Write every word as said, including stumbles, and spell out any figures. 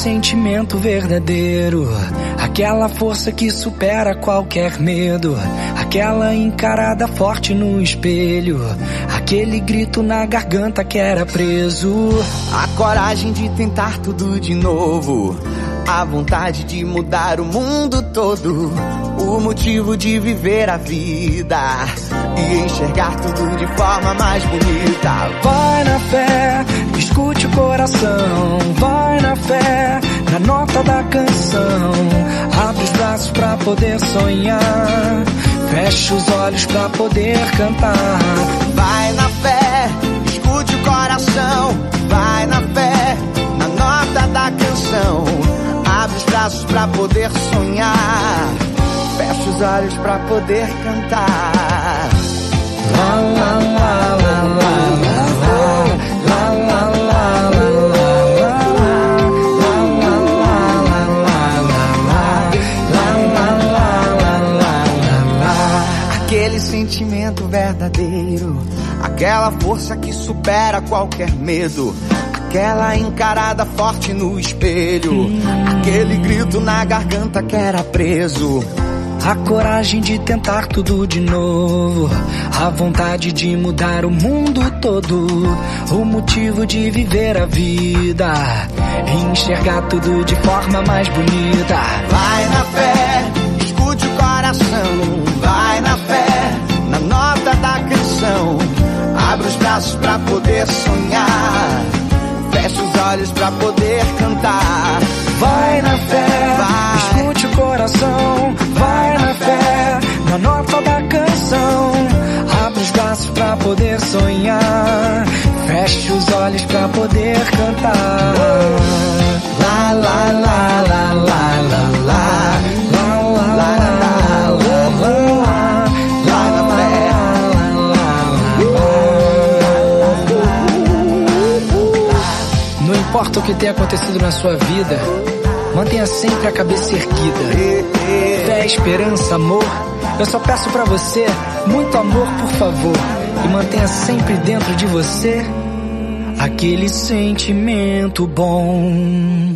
sentimento verdadeiro, aquela força que supera qualquer medo, aquela encarada forte no espelho, aquele grito na garganta que era preso. A coragem de tentar tudo de novo, a vontade de mudar o mundo todo, o motivo de viver a vida e enxergar tudo de forma mais bonita. Vai na fé, escute o coração, vai na fé, na nota da canção, abre os braços pra poder sonhar, fecha os olhos pra poder cantar. Vai na fé, escute o coração, vai na fé, na nota da canção, abre os braços pra poder sonhar, fecha os olhos pra poder cantar. Lá, lá, lá, lá, lá, lá, lá, lá, lá. Aquele sentimento verdadeiro, aquela força que supera qualquer medo, aquela encarada forte no espelho, aquele grito na garganta que era preso. A coragem de tentar tudo de novo, a vontade de mudar o mundo todo, o motivo de viver a vida e enxergar tudo de forma mais bonita. Vai na fé, escute o coração, vai na fé, na nota da canção, abre os braços pra poder sonhar, fecha os olhos pra poder cantar. Vai na fé, vai. Escute o coração, vai na fé, na nota da canção, abre os braços pra poder sonhar, fecha os olhos pra poder cantar. Lá, lá, lá, lá, lá, lá, lá, lá, lá, lá, não importa o que tenha acontecido na sua vida, mantenha sempre a cabeça erguida. Fé, esperança, amor, eu só peço pra você muito amor, por favor. E mantenha sempre dentro de você aquele sentimento bom.